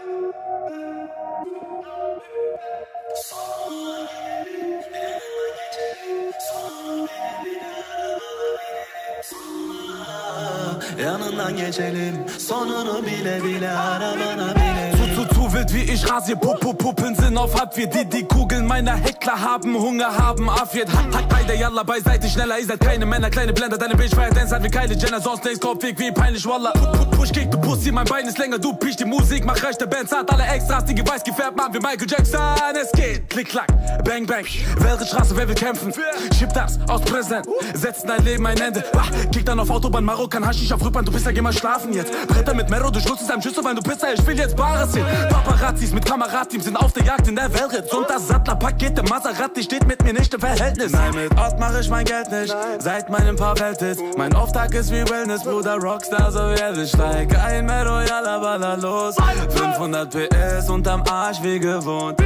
Yanından geçelim, sonunu bile bile arabana binelim. Zu wild wie ich rasier, Puppen sind auf Hartwirt. Die Kugeln meiner Heckler haben Hunger, haben Affiert. Beide Yalla beiseite, schneller, ihr seid keine Männer, kleine Blender. Deine Bitch feiert Dance, hat wie Kylie Jenner, sonst nichts, Kopfweg wie peinlich, Wallah. Push, kick, du Pussy, mein Bein ist länger, du pisch die Musik, mach rechte Bands, hat alle Extras, die weiß gefärbt, machen wie Michael Jackson. Es geht, klick, klack, bang, bang. Welche Straße, wer will kämpfen? Schieb das aus Präsent, setzt dein Leben ein Ende. Kick dann auf Autobahn, Marokkan, Haschisch auf Rückbahn, du bist ja, geh mal schlafen jetzt. Bretter mit Mero, du schluckst es einem Schüssel, weil du Pisser, ich will jetzt Bares sehen. Paparazzis mit Kamerateams sind auf der Jagd in der Welt. Und das Sattlerpaket, der Maserati steht mit mir nicht im Verhältnis. Nein, mit Ort mach ich mein Geld nicht, seit meinem paar Welthits. Mein Auftrag ist wie Wellness, Bruder, Rockstar, so werde ich steig ein Mero, yalla, balla, los. 500 PS unterm Arsch, wie gewohnt.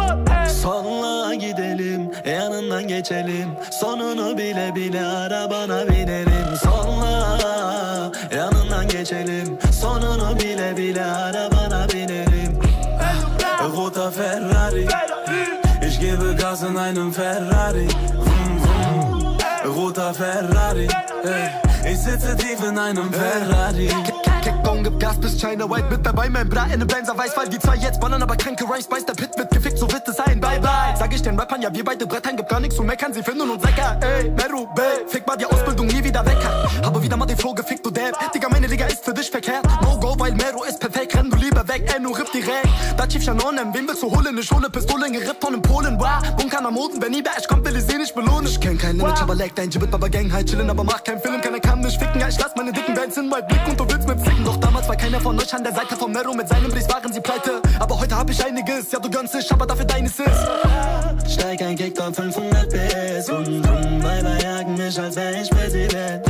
Sonla gidelim, yanından geçelim. Sonunu bile bile arabana binelim. Sonla, yanından geçelim. Sonunu bile bile arabana binelim. Roter Ferrari, ich gebe Gas in einem Ferrari. Vroom, vroom. Roter Ferrari, ich sitze tief in einem Ferrari. Kickbone, gib Gas bis China White mit dabei, mein Bra in nem Benzer weiß, weil die zwei jetzt ballern, aber kranke Rhymes, weiß der Pit wird gefickt, so wird es sein, bye bye. Sag ich den Rappern, ja wir beide brettern, gibt gar nichts zu meckern, sie finden uns lecker, ey, Meru, Bell, fick mal die Ausbildung nie wieder weg, habe wieder mal den Flow gefickt, du Depp, Digga, meine Liga ist für dich verkehrt, no go, weil Meru ist perfekt, renn du lieber weg, ey, nur ripp direkt, da Chief Shanonem, wen willst du holen, ich hole Pistolen, gerippt von in Polen, wow, Bunker am Moden, wenn ich kommt, will ich sie nicht belohnen, ich kenn kein Limit, aber leg dein Gibbet, Baba Gang, halt chillen, aber mach keinen Film, keiner kann mich ficken, ja, ich lass meine dicken Bands in mein Blick und du willst mit ficken, doch damals war keiner von euch an der Seite von Mero, mit seinem Brief waren sie pleite, aber heute hab ich einiges, ja, du gönnst dich, aber dafür deines ist. Steig ein Kick auf 500 PS und Weiber jagen mich, als wär ich Präsident.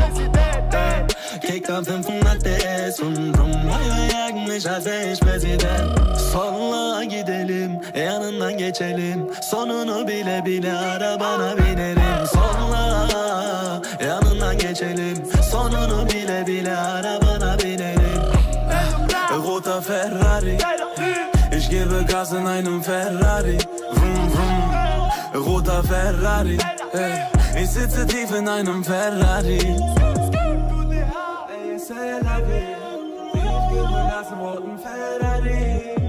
Kick auf 500 PS und Weiber jagen mich, als wär ich Präsident. Sonla gidelim, yanından geçelim. Sonunu bile bile arabana binelim. Sonla, yanından geçelim. Sonunu bile bile arabana binelim. Roter Ferrari, ich gebe Gas in einem Ferrari. Vroom, vroom. Roter Ferrari, ich sitze tief in einem Ferrari. Ich gebe Gas im roten Ferrari.